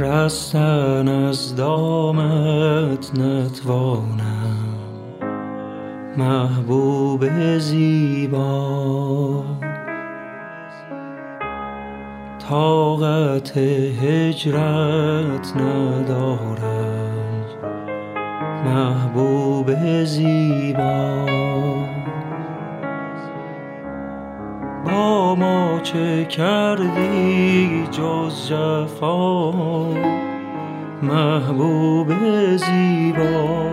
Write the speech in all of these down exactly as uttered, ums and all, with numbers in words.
رستن از دامت نتوانم محبوب زیبا، طاقت هجرت ندارم محبوب زیبا. با ما چه کردی جز جفا محبوب زیبا؟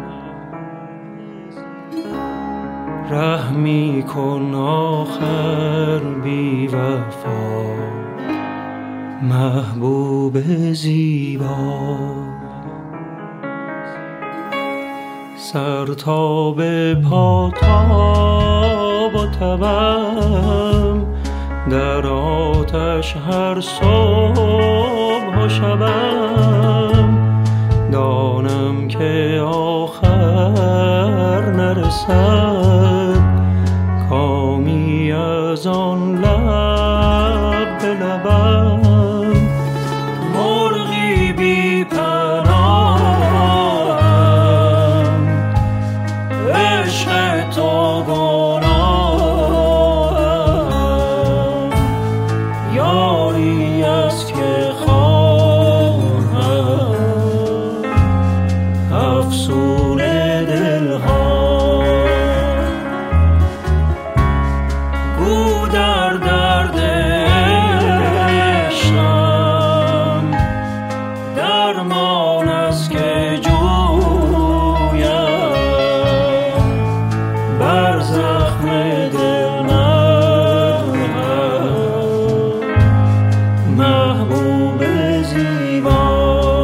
رحمی کن آخر بی وفا محبوب زیبا. سر تا به پا تاب و تبم در آتش هر صبح و شبم، دانم که آخر نرسد کامی از آن لب به لبم. مرغی بی پناهم عشق تو گناهم، یاری است که خواهم افسون دلها. گو در درد عشقم درمان است که جویم، بر زخم دل نرم محبوب زیبا.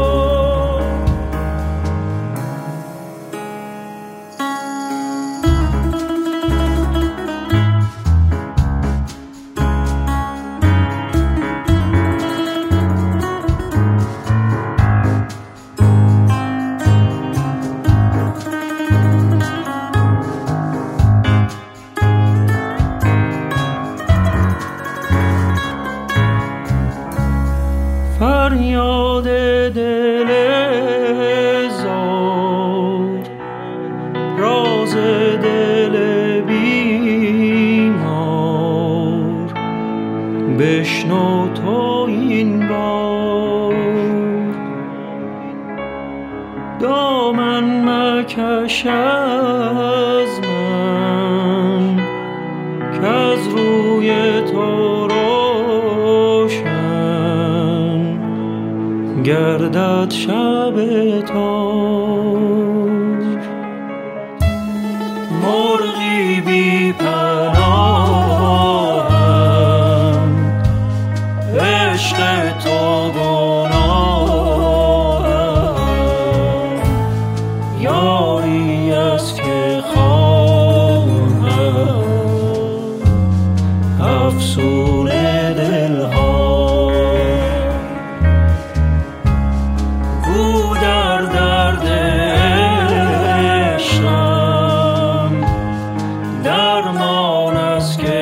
فریاد دل زار، راز دل بیمار، بشنو تو این بار. دامن مکش از من که از روی تو روشن گردد شب تار. مرغی بی پناهم عشق تو گناهم، یاری است که خواهم افسون دلها. گو در درد عشقم درمان است که